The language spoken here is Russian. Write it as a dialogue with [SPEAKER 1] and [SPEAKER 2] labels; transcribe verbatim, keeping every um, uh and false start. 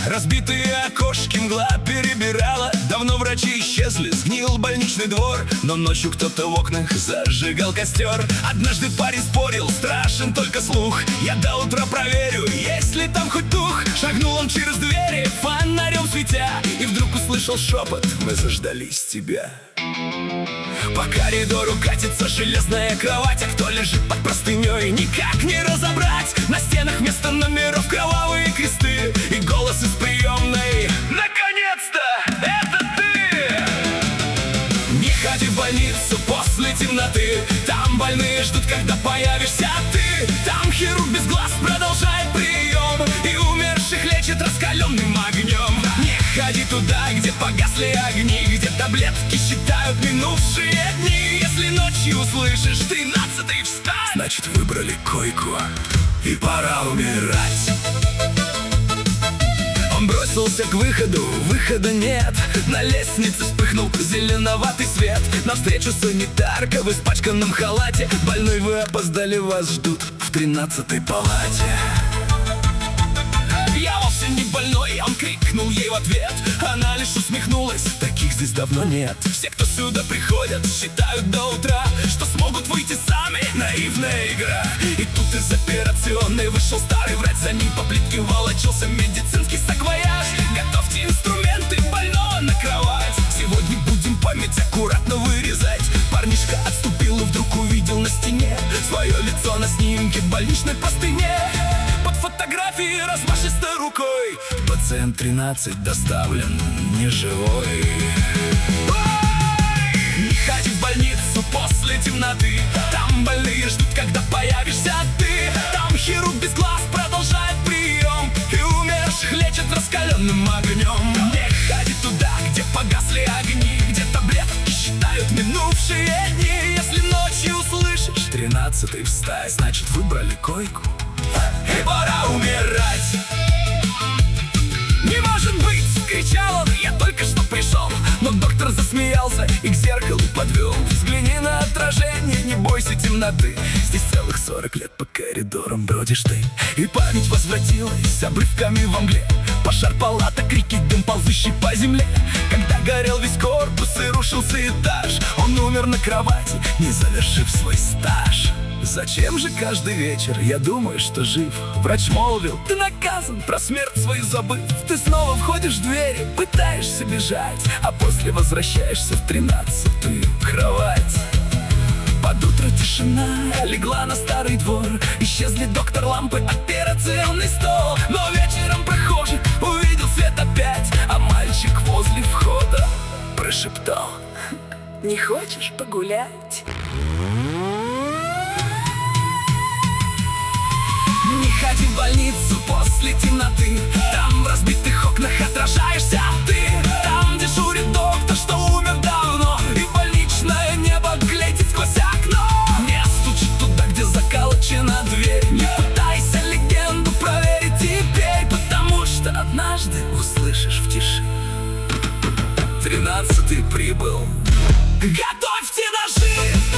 [SPEAKER 1] Разбитые окошки мгла перебирала. Давно врачи исчезли, сгнил больничный двор. Но ночью кто-то в окнах зажигал костер. Однажды парень спорил, страшен только слух. Я до утра проверю, есть ли там хоть дух. Шагнул он через двери, фонарем светя, и вдруг услышал шепот: мы заждались тебя. По коридору катится железная кровать, а кто лежит под простыней, никак не разобрать. На стенах вместо номеров кровавые кресты и голос из приемной: наконец-то, это ты! Не ходи в больницу после темноты, там больные ждут, когда появишься ты. Там хирург без глаз продолжает прием и умерших лечит раскаленным огнем. Не ходи туда, где погасли огни, где таблетки считают минувшие дни. Если ночью услышишь тринадцатый встань, значит выбрали койку и пора умирать. Он бросился к выходу, выхода нет. На лестнице вспыхнул зеленоватый свет. Навстречу санитарка в испачканном халате: больной, вы опоздали, вас ждут в тринадцатой палате. Я вовсе не больной, он крикнул ей в ответ. Она лишь усмехнулась: таких здесь давно нет. Все, кто сюда приходят, считают до утра, что смогут выйти сами. Наивная игра. И тут из операционной вышел старый врач. За ним по плитке волочился медицинский саквояж. Готовьте инструменты, больного на кровать. Сегодня будем память аккуратно вырезать. Парнишка отступил и вдруг увидел на стене свое лицо на снимке в больничной простыне. Под фотографией размашистой рукой пациент тринадцать доставлен неживой. Не ходи в больницу после темноты, там больные ждут, когда появишься ты. Там хирург без глаз продолжает прием и умерших лечит раскаленным огнем. Не ходи туда, где погасли огни, где таблетки считают минувшие дни. Если ночью услышишь тринадцатый встань, значит выбрали койку и пора умирать. Не может быть, кричал он, я только что пришел. Но доктор засмеялся и к зеркалу подвел. Взгляни на отражение, не бойся темноты. Здесь целых сорок лет по коридорам бродишь ты. И память возвратилась обрывками во мгле. Пожар, палата, крики, дым, ползущий по земле. Когда горел весь корпус и рушился этаж, он умер на кровати, не завершив свой стаж. Зачем же каждый вечер я думаю, что жив? Врач молвил: ты наказан, про смерть свою забыв. Ты снова входишь в двери, пытаешься бежать, а после возвращаешься в тринадцатую кровать. Под утро тишина легла на старый двор. Исчезли доктор, лампы, операционный стол. Но вечером прохожий увидел свет опять, а мальчик возле входа прошептал: не хочешь погулять? Не ходи в больницу после темноты, там в разбитых окнах отражаешься ты. Там дежурит доктор, что умер давно, и в больничное небо глядит сквозь окно. Не стучи туда, где заколочена дверь. Не пытайся легенду проверить теперь, потому что однажды услышишь в тиши: тринадцатый прибыл. Готовьте ножи!